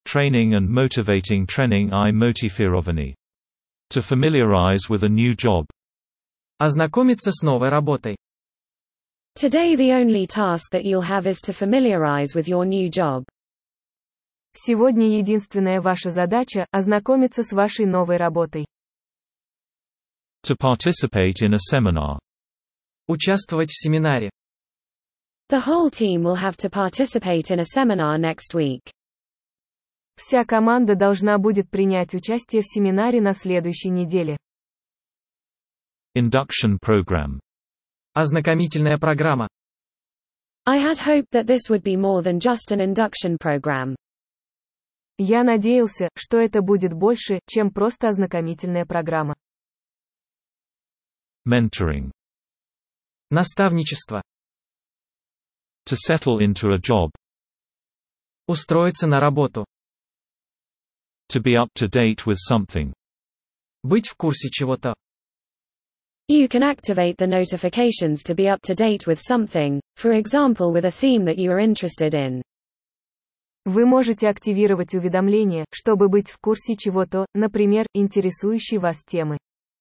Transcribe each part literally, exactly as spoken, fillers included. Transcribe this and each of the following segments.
training and motivating training I motivirovani. To familiarize with a new job. Ознакомиться с новой работой. Today the only task that you'll have is to familiarize with your new job. Сегодня единственная ваша задача – ознакомиться с вашей новой работой. To participate in a seminar. Участвовать в семинаре. The whole team will have to participate in a seminar next week. Вся команда должна будет принять участие в семинаре на следующей неделе. Induction program. Ознакомительная программа. I had hoped that this would be more than just an induction program. Я надеялся, что это будет больше, чем просто ознакомительная программа. Mentoring. Наставничество. To settle into a job. Устроиться на работу. To be up to date with something. Быть в курсе чего-то. You can activate the notifications to be up to date with something, for example with a theme that you are interested in. Вы можете активировать уведомления, чтобы быть в курсе чего-то, например, интересующей вас темы.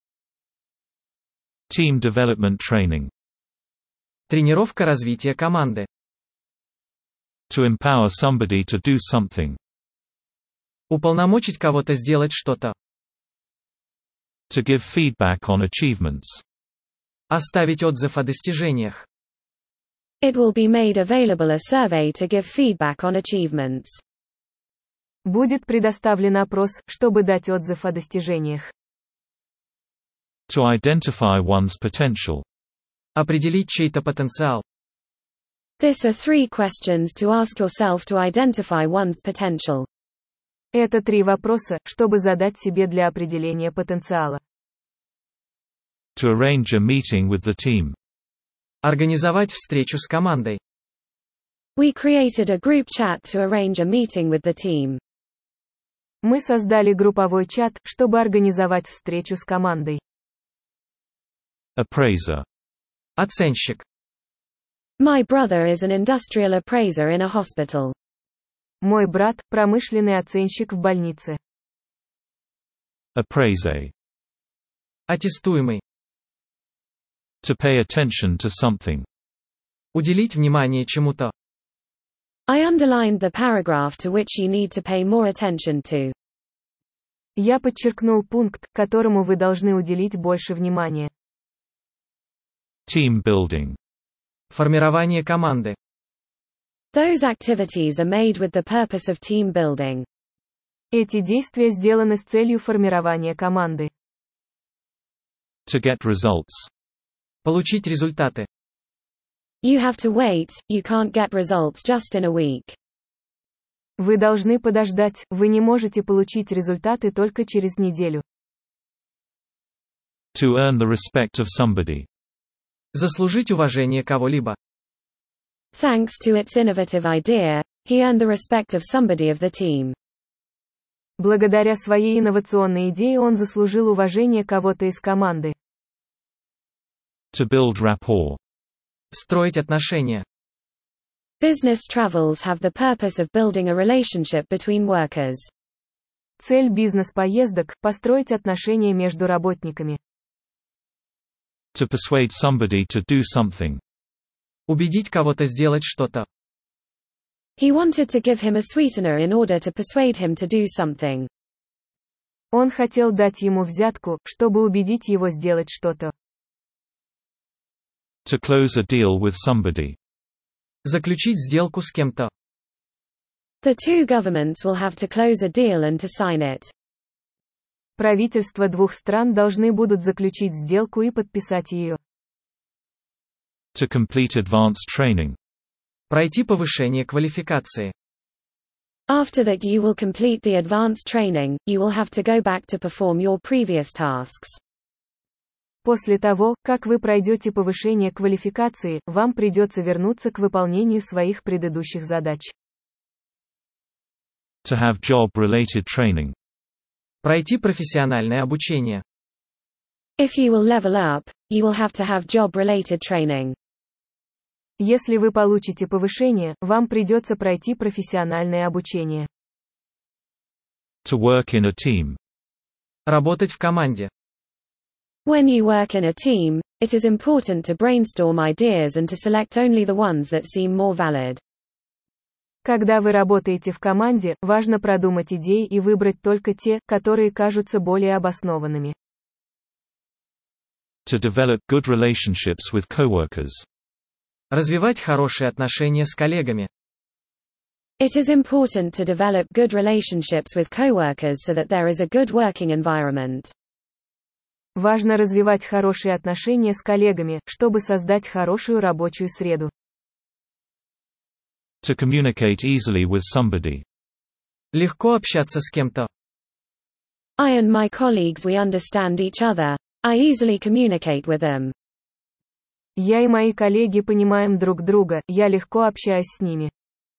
Team development training. Тренировка развития команды. To empower somebody to do something. Уполномочить кого-то сделать что-то. To give feedback on achievements. Оставить отзыв о достижениях. It will be made available a survey to give feedback on achievements. Будет предоставлен опрос, чтобы дать отзыв о достижениях. To identify one's potential. Определить чей-то потенциал. This are three questions to ask yourself to identify one's potential. Это три вопроса, чтобы задать себе для определения потенциала. To arrange a meeting with the team. Организовать встречу с командой. We created a group chat to arrange a meeting with the team. Мы создали групповой чат, чтобы организовать встречу с командой. Appraiser. Оценщик. My brother is an industrial appraiser in a hospital. Мой брат – промышленный оценщик в больнице. Appraise. Аттестуемый. To pay attention to something. Уделить внимание чему-то. I underlined the paragraph to which you need to pay more attention to. Я подчеркнул пункт, которому вы должны уделить больше внимания. Team building. Формирование команды. Those activities are made with the purpose of team building. Эти действия сделаны с целью формирования команды. To get results. Получить результаты. You have to wait, you can't get results just in a week. Вы должны подождать, вы не можете получить результаты только через неделю. To earn the respect of somebody. Заслужить уважение кого-либо. Thanks to its innovative idea, he earned the respect of somebody of the team. Благодаря своей инновационной идее он заслужил уважение кого-то из команды. To build rapport. Строить отношения. Business travels have the purpose of building a relationship between workers. Цель бизнес-поездок – построить отношения между работниками. To persuade somebody to do something. Убедить кого-то сделать что-то. He wanted to give him a sweetener in order to persuade him to do something. Он хотел дать ему взятку, чтобы убедить его сделать что-то. To close a deal with somebody. Заключить сделку с кем-то. The two governments will have to close a deal and to sign it. Правительства двух стран должны будут заключить сделку и подписать ее. To complete advanced training. Пройти повышение квалификации. After that you will complete the advanced training, you will have to go back to perform your previous tasks. После того, как вы пройдете повышение квалификации, вам придется вернуться к выполнению своих предыдущих задач. To have job-related training. Пройти профессиональное обучение. If you will level up, you will have to have job-related training. Если вы получите повышение, вам придется пройти профессиональное обучение. To work in a team. Работать в команде. When you work in a team, it is important to brainstorm ideas and to select only the ones that seem more valid. Когда вы работаете в команде, важно продумать идеи и выбрать только те, которые кажутся более обоснованными. To develop good relationships with coworkers. Развивать хорошие отношения с коллегами. It is important to develop good relationships with coworkers so that there is a good working environment. Важно развивать хорошие отношения с коллегами, чтобы создать хорошую рабочую среду. To communicate easily with somebody. Легко общаться с кем-то. I and my colleagues we understand each other. I easily communicate with them. Я и мои коллеги понимаем друг друга, я легко общаюсь с ними.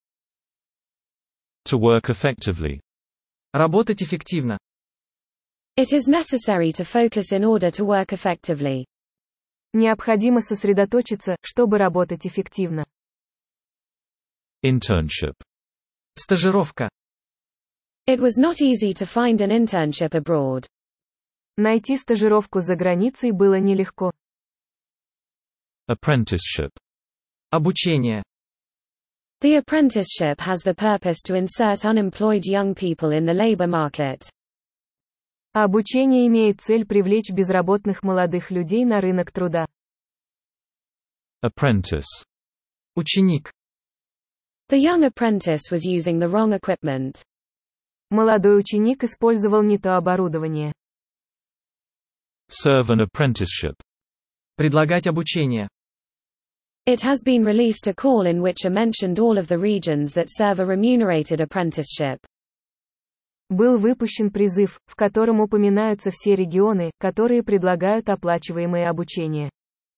To work effectively. Работать эффективно. It is necessary to focus in order to work effectively. Необходимо сосредоточиться, чтобы работать эффективно. Internship. Стажировка. It was not easy to find an internship abroad. Найти стажировку за границей было нелегко. Apprenticeship. Обучение. The apprenticeship has the purpose to insert unemployed young people in the labor market. Обучение имеет цель привлечь безработных молодых людей на рынок труда. Apprentice. Ученик. The young apprentice was using the wrong equipment. Молодой ученик использовал не то оборудование. Serve an apprenticeship. Предлагать обучение. It has been released a call in which are mentioned all of the regions that serve a remunerated apprenticeship. Был выпущен призыв, в котором упоминаются все регионы, которые предлагают оплачиваемое обучение.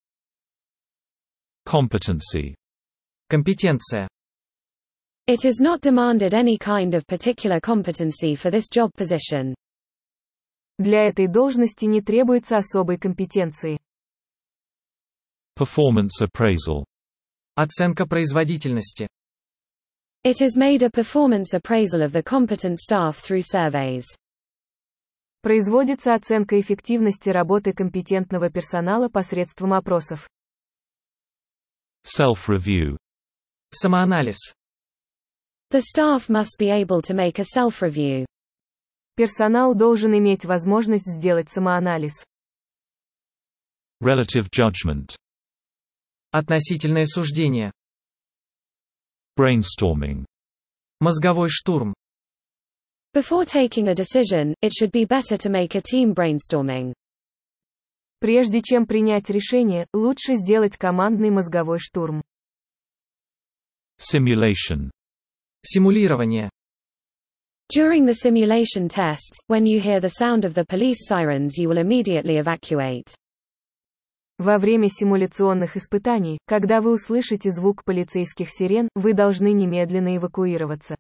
Competency. Компетенция. It is not demanded any kind of particular competency for this job position. Для этой должности не требуется особой компетенции. Performance appraisal. Оценка производительности. It is made a performance appraisal of the competent staff through surveys. Производится оценка эффективности работы компетентного персонала посредством опросов. Self-review. Самоанализ. The staff must be able to make a self-review. Персонал должен иметь возможность сделать самоанализ. Relative judgment. Относительное суждение. Brainstorming. Мозговой штурм. Before taking a decision, it should be better to make a team brainstorming. Прежде чем принять решение, лучше сделать командный мозговой штурм. Simulation. Симулирование. During the simulation tests, when you hear the sound of the police sirens you will immediately evacuate. Во время симуляционных испытаний, когда вы услышите звук полицейских сирен, вы должны немедленно эвакуироваться.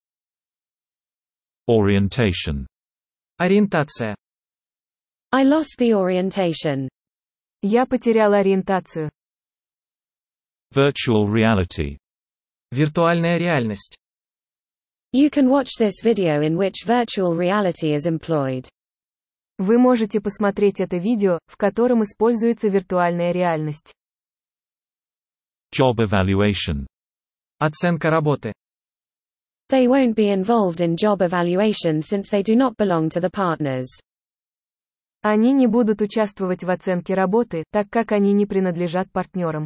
Orientation. Ориентация. I lost the orientation. Я потерял ориентацию. Virtual reality. Виртуальная реальность. You can watch this video in which virtual reality is employed. Вы можете посмотреть это видео, в котором используется виртуальная реальность. Job evaluation. Оценка работы. They won't be involved in job evaluation since they do not belong to the partners. Они не будут участвовать в оценке работы, так как они не принадлежат партнерам.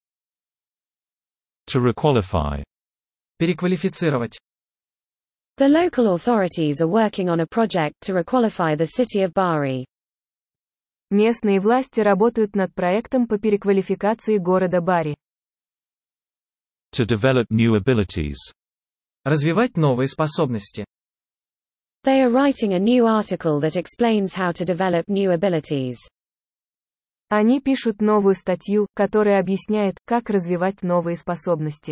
To requalify. Переквалифицировать. The local authorities are working on a project to requalify the city of Bari. Местные власти работают над проектом по переквалификации города Бари. To develop new abilities. Развивать новые способности. They are writing a new article that explains how to develop new abilities. Они пишут новую статью, которая объясняет, как развивать новые способности.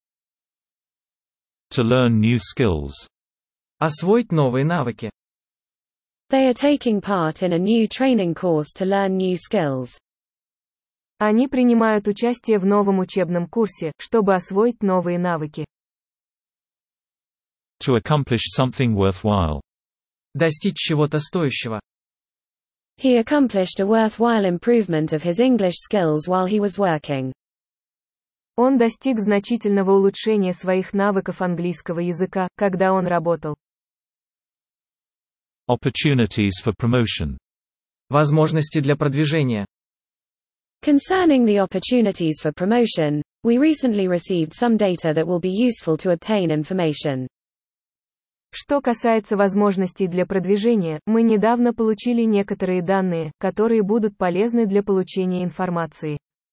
To learn new skills. Освоить новые навыки. They are taking part in a new training course to learn new skills. Они принимают участие в новом учебном курсе, чтобы освоить новые навыки. To accomplish something worthwhile. Достичь чего-то стоящего. He accomplished a worthwhile improvement of his English skills while he was working. Он достиг значительного улучшения своих навыков английского языка, когда он работал. Opportunities for promotion. Возможности для продвижения. Concerning the opportunities for promotion, we recently received some data that will be useful to obtain information. Что касается возможностей для продвижения, мы недавно получили некоторые данные, которые будут полезны для получения информации.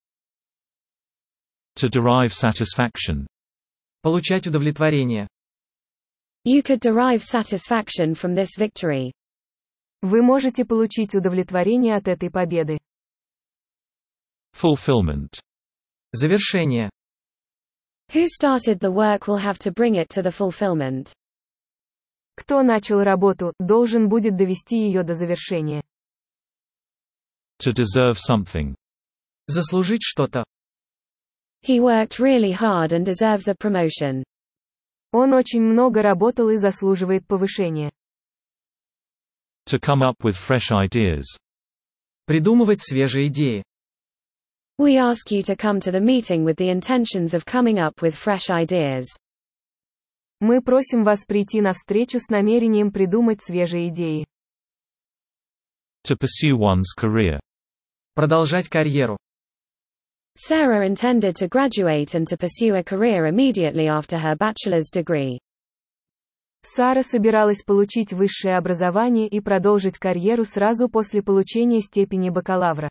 To derive satisfaction. Получать удовлетворение. You could derive satisfaction from this victory. Вы можете получить удовлетворение от этой победы. Fulfillment. Завершение. Who started the work will have to bring it to the fulfillment. Кто начал работу, должен будет довести ее до завершения. To deserve something. Заслужить что-то. He worked really hard and deserves a promotion. Он очень много работал и заслуживает повышения. To come up with fresh ideas. Придумывать свежие идеи. We ask you to come to the meeting with the intentions of coming up with fresh ideas. Мы просим вас прийти на встречу с намерением придумать свежие идеи. To pursue one's career. Продолжать карьеру. Sarah intended to graduate and to pursue a career immediately after her bachelor's degree. Сара собиралась получить высшее образование и продолжить карьеру сразу после получения степени бакалавра.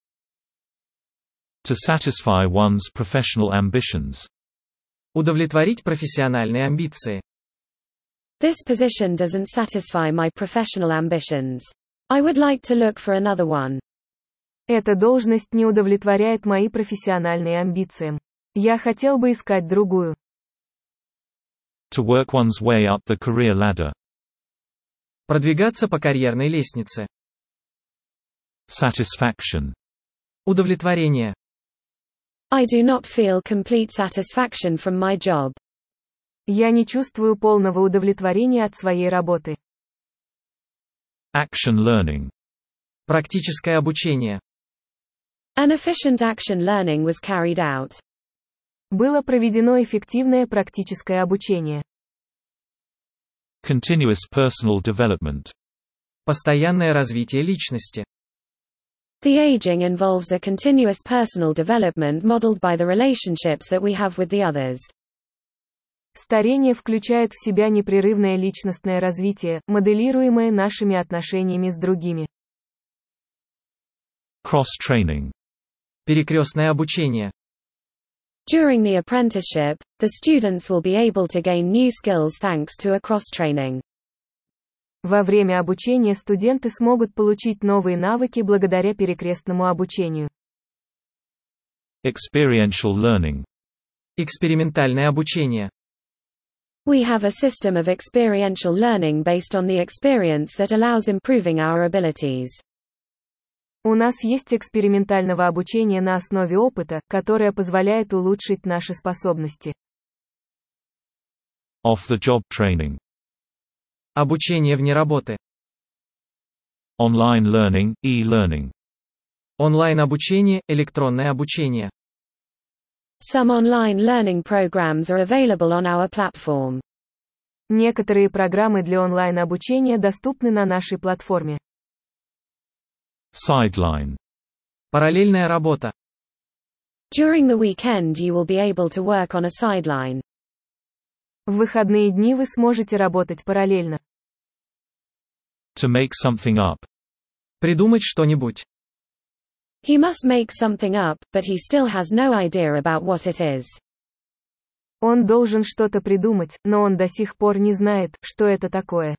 To satisfy one's professional ambitions. Удовлетворить профессиональные амбиции. This position doesn't satisfy my professional ambitions. I would like to look for another one. Эта должность не удовлетворяет мои профессиональные амбиции. Я хотел бы искать другую. To work one's way up the career ladder. Продвигаться по карьерной лестнице. Satisfaction. Удовлетворение. I do not feel complete satisfaction from my job. Я не чувствую полного удовлетворения от своей работы. Action learning. Практическое обучение. An efficient action learning was carried out. Было проведено эффективное практическое обучение. Continuous personal development. Постоянное развитие личности. The aging involves a continuous personal development modeled by the relationships that we have with the others. Старение включает в себя непрерывное личностное развитие, моделируемое нашими отношениями с другими. Cross-training. Перекрестное обучение. During the apprenticeship, the students will be able to gain new skills thanks to a cross-training. Во время обучения студенты смогут получить новые навыки благодаря перекрестному обучению. Experiential learning. Экспериментальное обучение. We have a system of experiential learning based on the experience that allows improving our abilities. У нас есть экспериментального обучения на основе опыта, которое позволяет улучшить наши способности. Off-the-job training. Обучение вне работы. Online learning, e-learning. Онлайн-обучение, электронное обучение. Some online learning programs are available on our platform. Некоторые программы для онлайн-обучения доступны на нашей платформе. Sideline. Параллельная работа. During the weekend you will be able to work on a sideline. В выходные дни вы сможете работать параллельно. To make something up. Придумать что-нибудь. He must make something up, but he still has no idea about what it is. Он должен что-то придумать, но он до сих пор не знает, что это такое.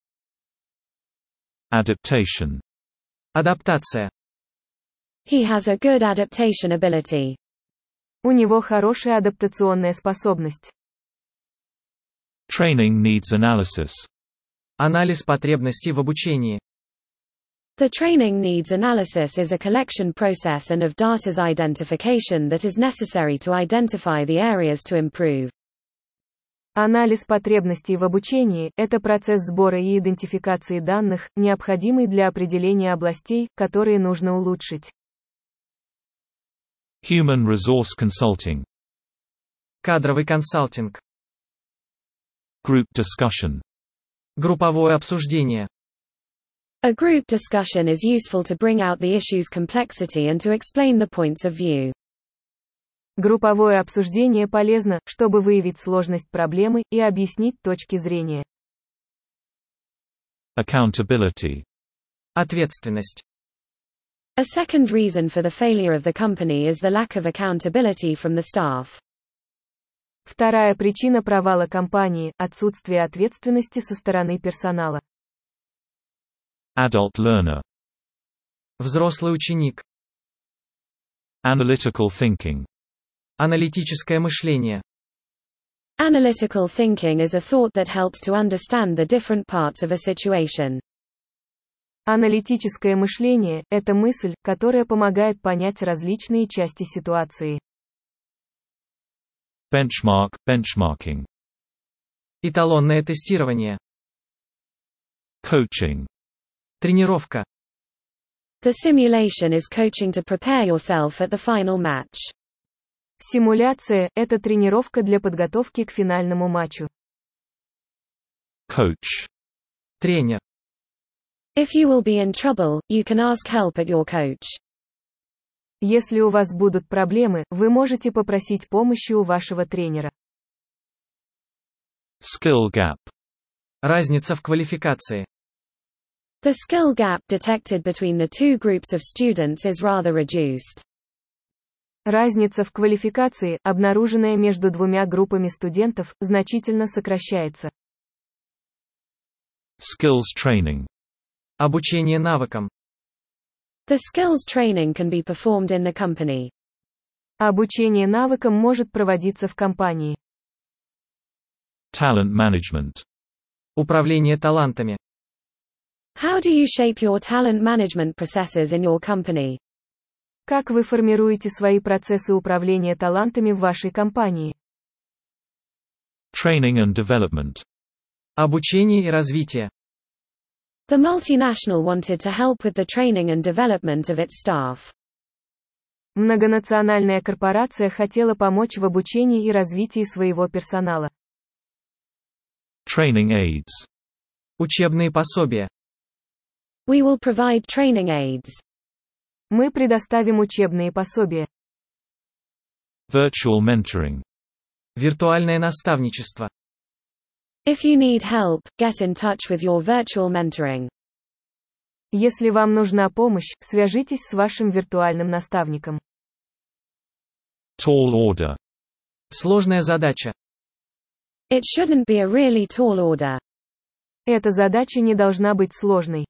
Adaptation. Адаптация. He has a good adaptation ability. У него хорошая адаптационная способность. Training needs analysis. Анализ потребностей в обучении. The training needs analysis is a collection process and of data's identification that is necessary to identify the areas to improve. Анализ потребностей в обучении – это процесс сбора и идентификации данных, необходимый для определения областей, которые нужно улучшить. Human resource consulting. Кадровый консалтинг. Group discussion. Групповое обсуждение. A group discussion is useful to bring out the issue's complexity and to explain the points of view. Групповое обсуждение полезно, чтобы выявить сложность проблемы и объяснить точки зрения. Accountability. Ответственность. A second reason for the failure of the company is the lack of accountability from the staff. Вторая причина провала компании – отсутствие ответственности со стороны персонала. Adult learner. Взрослый ученик. Analytical thinking. Аналитическое мышление. Analytical thinking is a thought that helps to understand the different parts of a situation. Аналитическое мышление – это мысль, которая помогает понять различные части ситуации. Benchmark, benchmarking. Эталонное тестирование. Coaching. Тренировка. The simulation is coaching to prepare yourself at the final match. Симуляция – это тренировка для подготовки к финальному матчу. Coach. Тренер. If you will be in trouble, you can ask help at your coach. Если у вас будут проблемы, вы можете попросить помощи у вашего тренера. Skill gap. Разница в квалификации. The skill gap detected between the two groups of students is rather reduced. Разница в квалификации, обнаруженная между двумя группами студентов, значительно сокращается. Skills training. Обучение навыкам. The skills training can be performed in the company. Обучение навыкам может проводиться в компании. Talent management. Управление талантами. How do you shape your talent management processes in your company? Как вы формируете свои процессы управления талантами в вашей компании? Training and development. Обучение и развитие. The multinational wanted to help with the training and development of its staff. Многонациональная корпорация хотела помочь в обучении и развитии своего персонала. Training aids. Учебные пособия. We will provide training aids. Мы предоставим учебные пособия. Virtual mentoring. Виртуальное наставничество. If you need help, get in touch with your virtual mentoring. Если вам нужна помощь, свяжитесь с вашим виртуальным наставником. Tall order. Сложная задача. It shouldn't be a really tall order. Эта задача не должна быть сложной.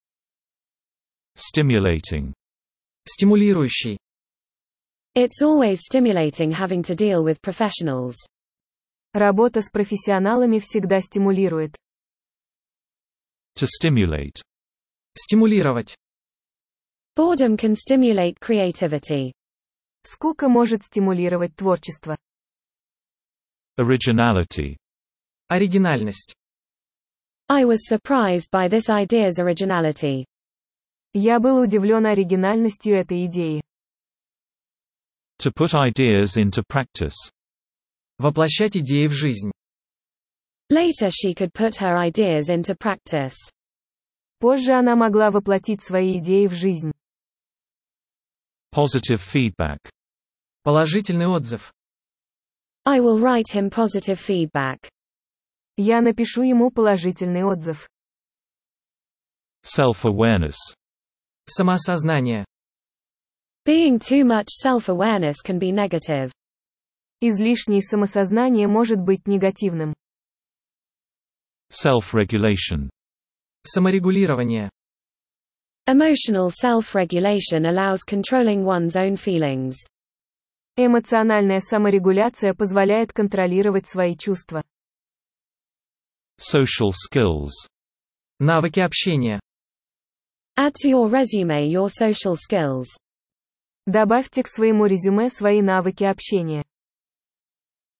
Stimulating. Стимулирующий. It's always stimulating having to deal with professionals. Работа с профессионалами всегда стимулирует. To stimulate. Стимулировать. Boredom can stimulate creativity. Скука может стимулировать творчество. Originality. Оригинальность. I was surprised by this idea's originality. Я был удивлен оригинальностью этой идеи. To put ideas into practice. Воплощать идеи в жизнь. Later she could put her ideas into practice. Позже она могла воплотить свои идеи в жизнь. Positive feedback. Положительный отзыв. I will write him positive feedback. Я напишу ему положительный отзыв. Self-awareness. Самоосознание. Being too much self-awareness can be negative. Излишнее самосознание может быть негативным. Self-regulation. Саморегулирование. Emotional self-regulation allows controlling one's own feelings. Эмоциональная саморегуляция позволяет контролировать свои чувства. Social skills. Навыки общения. Add to your resume your social skills. Добавьте к своему резюме свои навыки общения.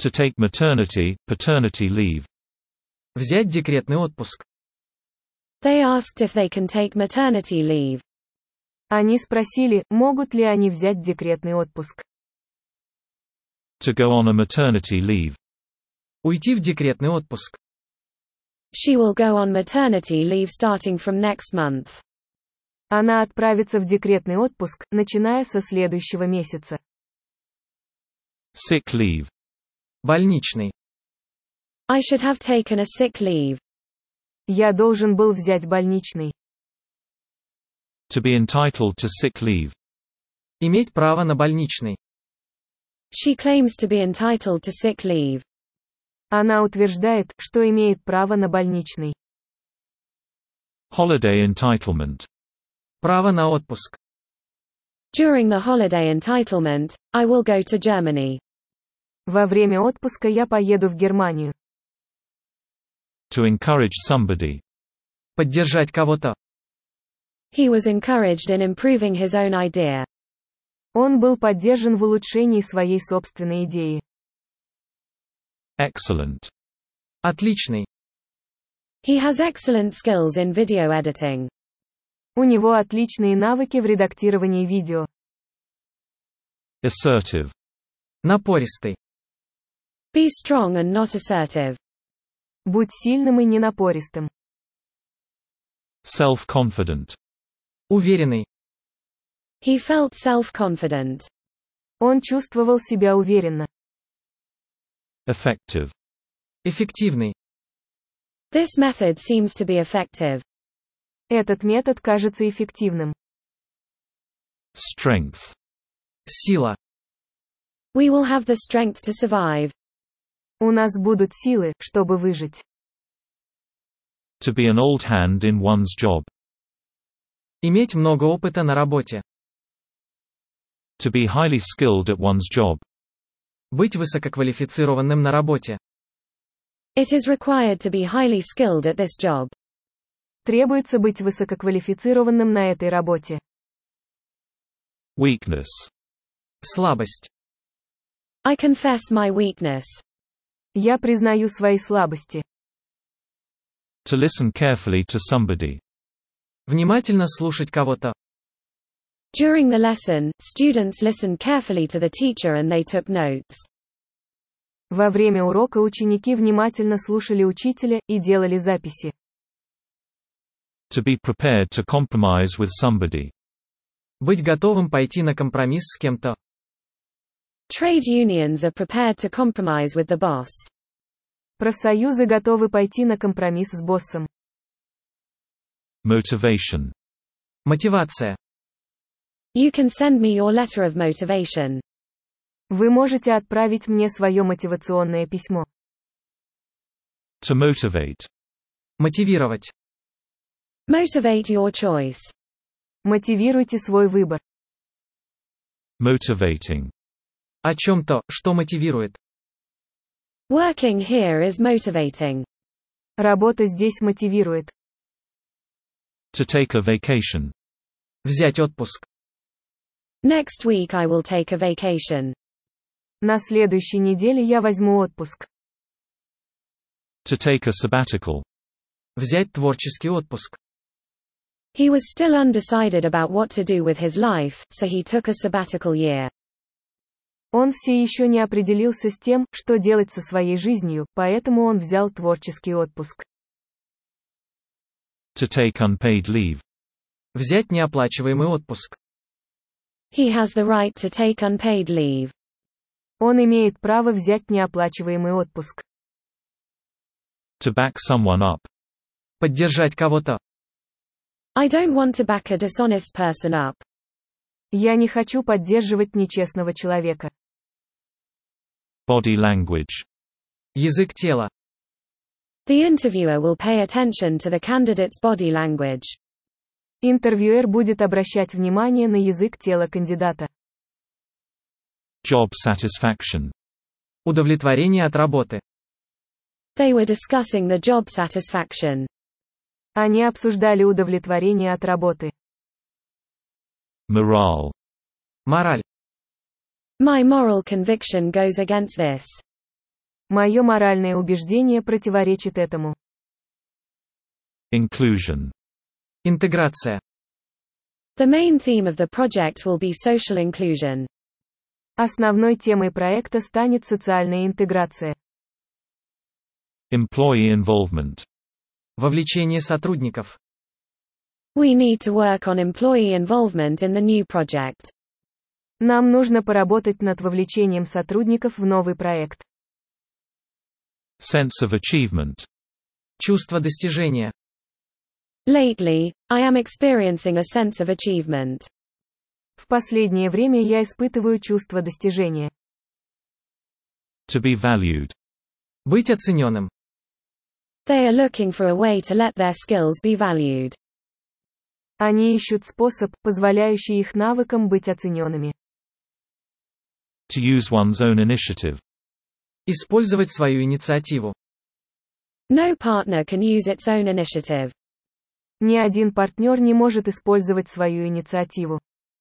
To take maternity, paternity leave. Взять декретный отпуск. They asked if they can take maternity leave. Они спросили, могут ли они взять декретный отпуск. To go on a maternity leave. Уйти в декретный отпуск. She will go on maternity leave starting from next month. Она отправится в декретный отпуск, начиная со следующего месяца. Sick leave. Больничный. I should have taken a sick leave. Я должен был взять больничный. To be entitled to sick leave. Иметь право на больничный. She claims to be entitled to sick leave. Она утверждает, что имеет право на больничный. Holiday entitlement. Право на отпуск. During the holiday entitlement, I will go to Germany. Во время отпуска я поеду в Германию. To encourage somebody. Поддержать кого-то. He was encouraged in improving his own idea. Он был поддержан в улучшении своей собственной идеи. Excellent. Отличный. He has excellent skills in video editing. У него отличные навыки в редактировании видео. Assertive. Напористый. Be strong and not assertive. Будь сильным и не напористым. Self-confident. Уверенный. He felt self-confident. Он чувствовал себя уверенно. Effective. Эффективный. This method seems to be effective. Этот метод кажется эффективным. Strength. Сила. We will have the strength to survive. У нас будут силы, чтобы выжить. To be an old hand in one's job. Иметь много опыта на работе. To be highly skilled at one's job. Быть высококвалифицированным на работе. It is required to be highly skilled at this job. Требуется быть высококвалифицированным на этой работе. Weakness. Слабость. I confess my weakness. Я признаю свои слабости. To listen carefully to somebody. Внимательно слушать кого-то. During the lesson, students listened carefully to the teacher and they took notes. Во время урока ученики внимательно слушали учителя и делали записи. To be prepared to compromise with somebody. Быть готовым пойти на компромисс с кем-то. Trade unions are prepared to compromise with the boss. Профсоюзы готовы пойти на компромисс с боссом. Motivation. Мотивация. You can send me your letter of motivation. Вы можете отправить мне свое мотивационное письмо. To motivate. Мотивировать. Motivate your choice. Мотивируйте свой выбор. Motivating. О чем-то, что мотивирует. Working here is motivating. Работа здесь мотивирует. To take a vacation. Взять отпуск. Next week I will take a vacation. На следующей неделе я возьму отпуск. To take a sabbatical. Взять творческий отпуск. He was still undecided about what to do with his life, so he took a sabbatical year. Он все еще не определился с тем, что делать со своей жизнью, поэтому он взял творческий отпуск. To take unpaid leave. Взять неоплачиваемый отпуск. He has the right to take unpaid leave. Он имеет право взять неоплачиваемый отпуск. To back someone up. Поддержать кого-то. I don't want to back a dishonest person up. Я не хочу поддерживать нечестного человека. Body language. Язык тела. The interviewer will pay attention to the candidate's body language. Интервьюер будет обращать внимание на язык тела кандидата. Job satisfaction. Удовлетворение от работы. They were discussing the job satisfaction. Они обсуждали удовлетворение от работы. Morale. Мораль. My moral conviction goes against this. Мое моральное убеждение противоречит этому. Inclusion. Интеграция. The main theme of the project will be social inclusion. Основной темой проекта станет социальная интеграция. Employee involvement. Вовлечение сотрудников. We need to work on employee involvement in the new project. Нам нужно поработать над вовлечением сотрудников в новый проект. Sense of achievement. Чувство достижения. Lately, I am experiencing a sense of achievement. В последнее время я испытываю чувство достижения. To be valued. Быть оцененным. They are looking for a way to let their skills be valued. Они ищут способ, позволяющий их навыкам быть оцененными. To use one's own initiative. Использовать свою инициативу. No partner can use its own initiative. Ни один партнер не может использовать свою инициативу.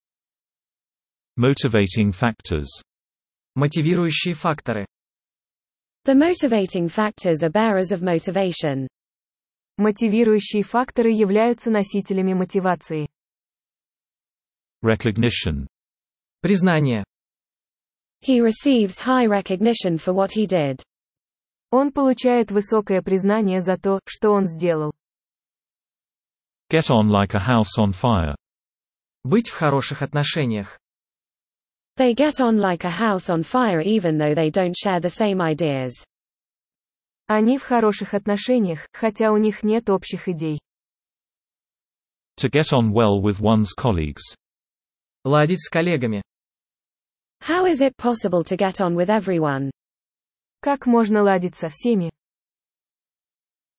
Motivating factors. Мотивирующие факторы. The motivating factors are bearers of motivation. Мотивирующие факторы являются носителями мотивации. Recognition. Признание. He receives high recognition for what he did. Он получает высокое признание за то, что он сделал. Get on like a house on fire. Быть в хороших отношениях. They get on like a house on fire even though they don't share the same ideas. Они в хороших отношениях, хотя у них нет общих идей. To get on well with one's colleagues. Ладить с коллегами. How is it possible to get on with everyone? Как можно ладить со всеми?